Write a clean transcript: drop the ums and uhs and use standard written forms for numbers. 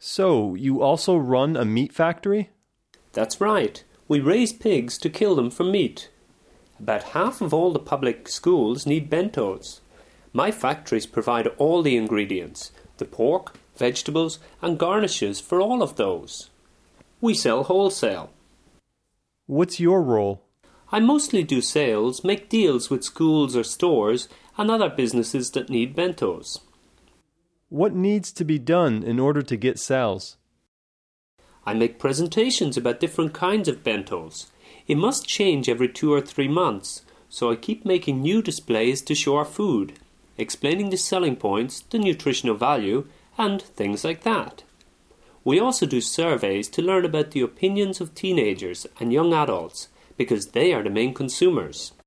So, you also run a meat factory? That's right. We raise pigs to kill them for meat. About half of all the public schools need bentos. My factories provide all the ingredients, the pork, vegetables, and garnishes for all of those. We sell wholesale. What's your role? I mostly do sales, make deals with schools or stores, and other businesses that need bentos. What needs to be done in order to get sales? I make presentations about different kinds of bentos. It must change every 2 or 3 months, so I keep making new displays to show our food, explaining the selling points, the nutritional value, and things like that. We also do surveys to learn about the opinions of teenagers and young adults, because they are the main consumers.